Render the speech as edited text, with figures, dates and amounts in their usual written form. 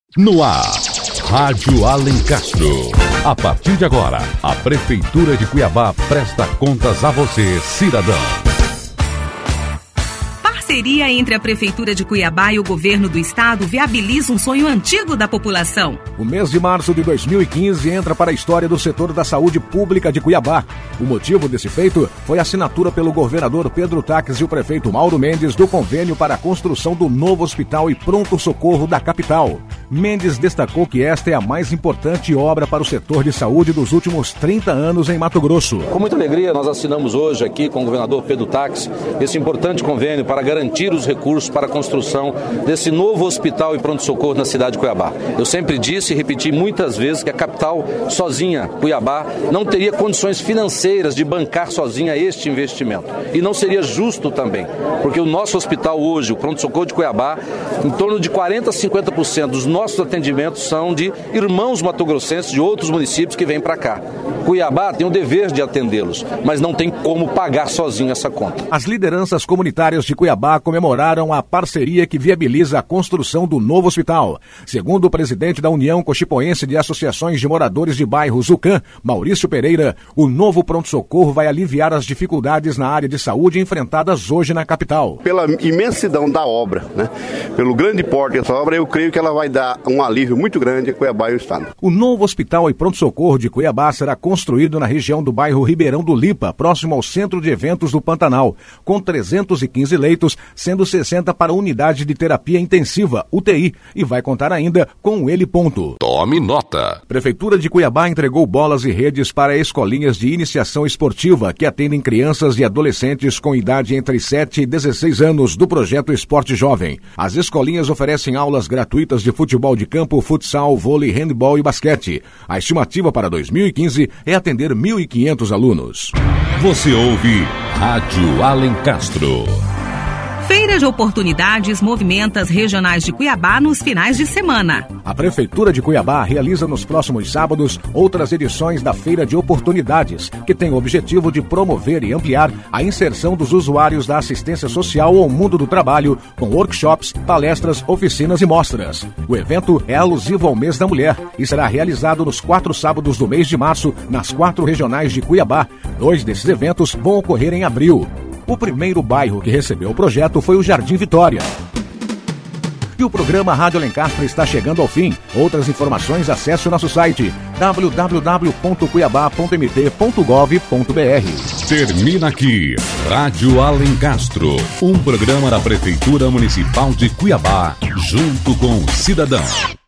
No ar, Rádio Alencastro. A partir de agora, a Prefeitura de Cuiabá presta contas a você, cidadão. Parceria entre a Prefeitura de Cuiabá e o Governo do Estado viabiliza um sonho antigo da população. O mês de março de 2015 entra para a história do setor da saúde pública de Cuiabá. O motivo desse feito foi a assinatura pelo governador Pedro Taques e o prefeito Mauro Mendes do convênio para a construção do novo hospital e pronto-socorro da capital. Mendes destacou que esta é a mais importante obra para o setor de saúde dos últimos 30 anos em Mato Grosso. Com muita alegria, nós assinamos hoje aqui com o governador Pedro Taques esse importante convênio para garantir os recursos para a construção desse novo hospital e pronto-socorro na cidade de Cuiabá. Eu sempre disse e repeti muitas vezes que a capital sozinha, Cuiabá, não teria condições financeiras de bancar sozinha este investimento. E não seria justo também, porque o nosso hospital hoje, o pronto-socorro de Cuiabá, em torno de 40% a 50% dos nossos atendimentos são de irmãos matogrossenses de outros municípios que vêm para cá. Cuiabá tem o dever de atendê-los, mas não tem como pagar sozinho essa conta. As lideranças comunitárias de Cuiabá comemoraram a parceria que viabiliza a construção do novo hospital. Segundo o presidente da União Cochipoense de Associações de Moradores de Bairros, UCAM, Maurício Pereira, o novo pronto-socorro vai aliviar as dificuldades na área de saúde enfrentadas hoje na capital. Pela imensidão da obra, pelo grande porte dessa obra, eu creio que ela vai dar um alívio muito grande a Cuiabá e o Estado. O novo hospital e pronto-socorro de Cuiabá será construído na região do bairro Ribeirão do Lipa, próximo ao Centro de Eventos do Pantanal, com 315 leitos, sendo 60 para a unidade de terapia intensiva, UTI, e vai contar ainda com o heliponto. Tome nota. Prefeitura de Cuiabá entregou bolas e redes para escolinhas de iniciação esportiva que atendem crianças e adolescentes com idade entre 7 e 16 anos do projeto Esporte Jovem. As escolinhas oferecem aulas gratuitas de futebol de campo, futsal, vôlei, handebol e basquete. A estimativa para 2015 é atender 1.500 alunos. Você ouve Rádio Alencastro. Feira de Oportunidades movimenta as regionais de Cuiabá nos finais de semana. A Prefeitura de Cuiabá realiza nos próximos sábados outras edições da Feira de Oportunidades, que tem o objetivo de promover e ampliar a inserção dos usuários da assistência social ao mundo do trabalho, com workshops, palestras, oficinas e mostras. O evento é alusivo ao mês da mulher e será realizado nos 4 sábados do mês de março, nas 4 regionais de Cuiabá. 2 desses eventos vão ocorrer em abril. O primeiro bairro que recebeu o projeto foi o Jardim Vitória. E o programa Rádio Alencastro está chegando ao fim. Outras informações, acesse o nosso site www.cuiabá.mt.gov.br. Termina aqui Rádio Alencastro, um programa da Prefeitura Municipal de Cuiabá, junto com o cidadão.